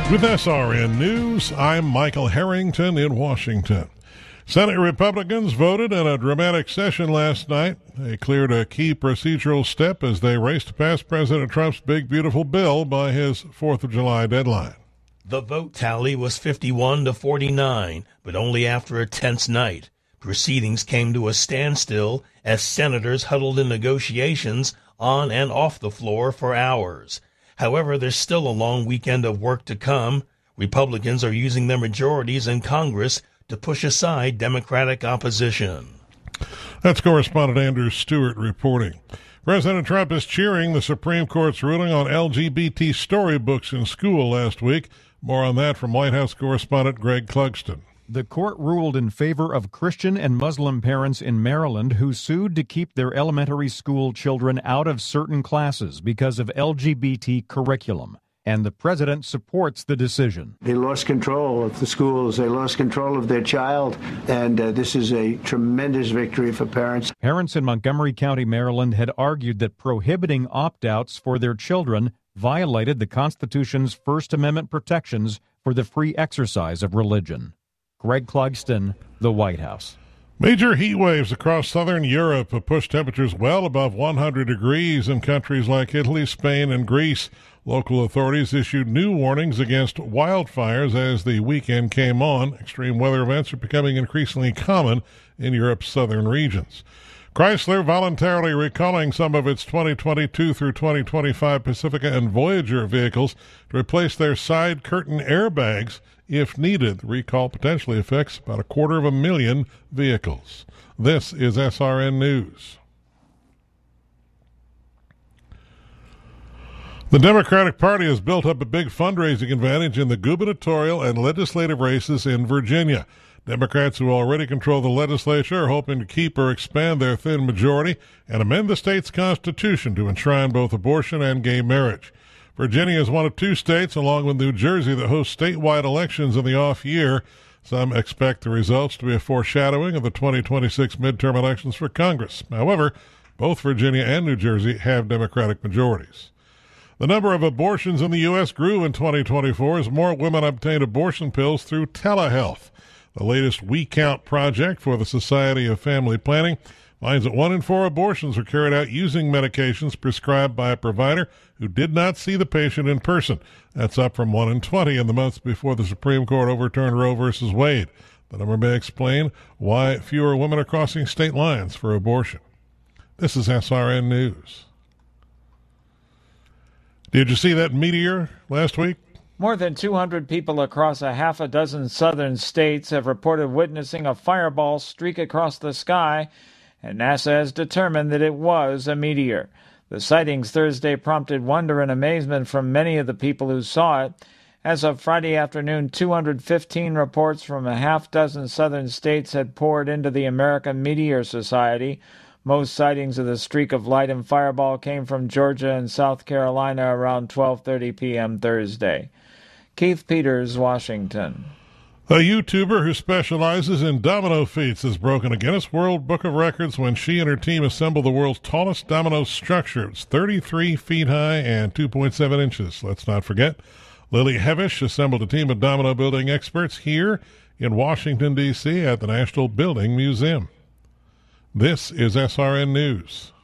With SRN News, I'm Michael Harrington in Washington. Senate Republicans voted in a dramatic session last night. They cleared a key procedural step as they raced to pass President Trump's big, beautiful bill by his 4th of July deadline. The vote tally was 51-49, but only after a tense night. Proceedings came to a standstill as senators huddled in negotiations on and off the floor for hours. However, there's still a long weekend of work to come. Republicans are using their majorities in Congress to push aside Democratic opposition. That's correspondent Andrew Stewart reporting. President Trump is cheering the Supreme Court's ruling on LGBT storybooks in school last week. More on that from White House correspondent Greg Clugston. The court ruled in favor of Christian and Muslim parents in Maryland who sued to keep their elementary school children out of certain classes because of LGBT curriculum. And the president supports the decision. They lost control of the schools. They lost control of their child. And this is a tremendous victory for parents. Parents in Montgomery County, Maryland, had argued that prohibiting opt-outs for their children violated the Constitution's First Amendment protections for the free exercise of religion. Greg Clugston, the White House. Major heat waves across southern Europe have pushed temperatures well above 100 degrees in countries like Italy, Spain, and Greece. Local authorities issued new warnings against wildfires as the weekend came on. Extreme weather events are becoming increasingly common in Europe's southern regions. Chrysler voluntarily recalling some of its 2022 through 2025 Pacifica and Voyager vehicles to replace their side curtain airbags if needed. The recall potentially affects about 250,000 vehicles. This is SRN News. The Democratic Party has built up a big fundraising advantage in the gubernatorial and legislative races in Virginia. Democrats who already control the legislature are hoping to keep or expand their thin majority and amend the state's constitution to enshrine both abortion and gay marriage. Virginia is one of two states, along with New Jersey, that host statewide elections in the off year. Some expect the results to be a foreshadowing of the 2026 midterm elections for Congress. However, both Virginia and New Jersey have Democratic majorities. The number of abortions in the U.S. grew in 2024 as more women obtained abortion pills through telehealth. The latest We Count project for the Society of Family Planning finds that 1 in 4 abortions were carried out using medications prescribed by a provider who did not see the patient in person. That's up from 1 in 20 in the months before the Supreme Court overturned Roe v. Wade. The number may explain why fewer women are crossing state lines for abortion. This is SRN News. Did you see that meteor last week? More than 200 people across a half a dozen southern states have reported witnessing a fireball streak across the sky, and NASA has determined that it was a meteor. The sightings Thursday prompted wonder and amazement from many of the people who saw it. As of Friday afternoon, 215 reports from a half dozen southern states had poured into the American Meteor Society. Most sightings of the streak of light and fireball came from Georgia and South Carolina around 12:30 p.m. Thursday. Keith Peters, Washington. A YouTuber who specializes in domino feats has broken a Guinness World Book of Records when she and her team assembled the world's tallest domino structure. It's 33 feet high and 2.7 inches. Let's not forget, Lily Hevish assembled a team of domino building experts here in Washington, D.C. at the National Building Museum. This is SRN News.